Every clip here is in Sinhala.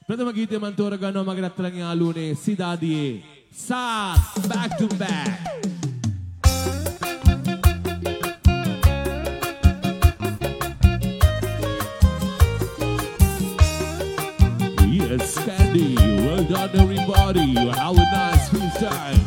ප්‍රථම ගීතය මම තෝරගන්නවා මගේ රත්තරන් යාළුවනේ සිදාදියේ සාත් back to back. Yes, Candy, well done everybody. You have a nice freestyle.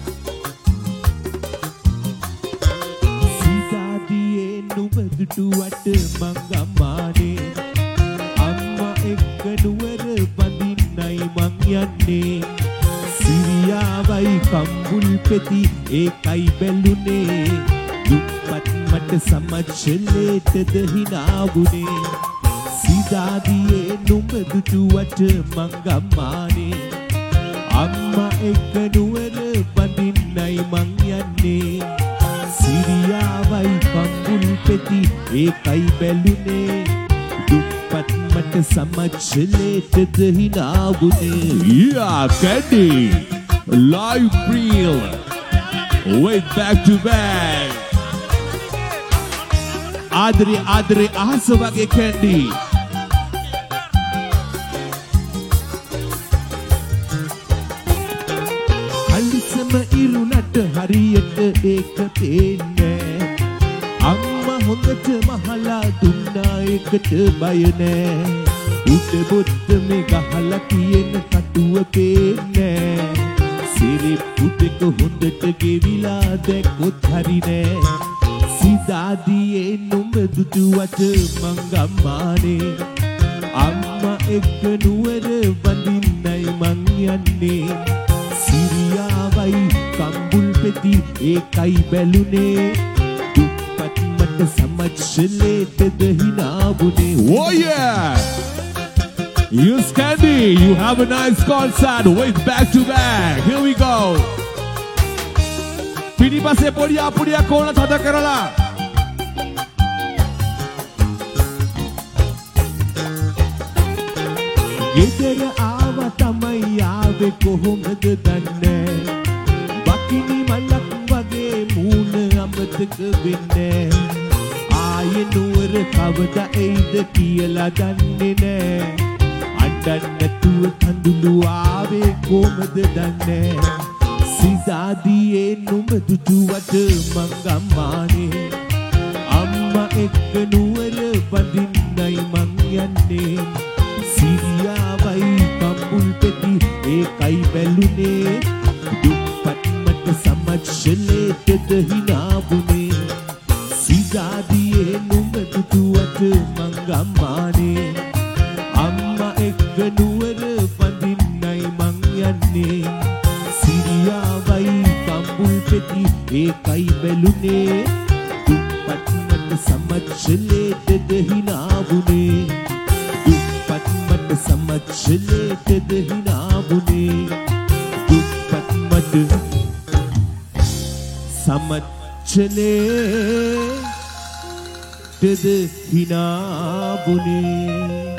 සිදාදියේ නුඹදුටුවට මංගම්මානේ අම්මා එක්ක නුවර වඳින්නයි මං යන්නේ සිරියාවයි කම්බුල් පෙති ඒකයි බැලුනේ දුප්පත් මට සමච්චලේටද හිනාවුනේ සිදාදියේ නුඹදුටුවට මංගම්මානේ අම්මා එක්ක නුවර වඳින්නයි මං යන්නේ සිරියාවයි කම්බුල් පෙති ඒකයි බැලුනේ දුප්පත් මට සමච්චලේටද හිනාවුනේ. Yeah, Candy, live reel, wait back to back. Adri ahasa wage Candy. අලිසම ඉරුණට හරියට ඒක පේන්නේ අම්මා හොඳට මහලා දුන්නා ඒකට බය නෑ උඩ බොත්තම ගහලා තියෙන කටුව පේන්නේ සිරිප්පු දෙක හොඳට ගෙවිලා දැක්කොත් හරි නෑ සිදාදියේ නුඹදුටුවට මංගම්මානේ අම්මා එක්ක නුවර වඳින්නයි මං යන්නේ සිරියාවයි කම්බුල් පෙති ඒකයි බැලුනේ දුප්පත් මට සමච්චලේටද හිනාවුනේ. Oh yeah! Yes, Candy, you have a nice concert. Wait back to back. Here we go. පිටිපස්සේ පොඩියා කෝණ තද කරලා ගෙදර ආව තමයි ආවේ කොහොමද දන්නේ බකිනි මලක් වගේ මූණ අමතක වෙන්නේ ආයේ නුවර කවදා එයිද කියලා දන්නේ නෑ අඬන්න නැතුව කඳුළු ආවේ කොහොමද දන්නේ සිදාදියේ නුඹදුටුවට මංගම්මානේ අම්මා එක්ක නුවර වඳින්නයි මං යන්නේ සිරියාවයි කම්බුල් පෙති ඒකයි බැලුනේ දුප්පත් මට සමච්චලේටද හිනාවුනේ සිදාදියේ නුඹදුටුවට මංගම්මානේ අම්මා එක්ක නුවර වඳින්නයි මං යන්නේ සිරියාවයි කම්බුල් පෙති ඒකයි බැලුනේ දුප්පත් මට සමච්චලේටද හිනාවුනේ සමච්චලේටද හිනාවුනේ දුප්පත් මට සමච්චලේටද හිනාවුනේ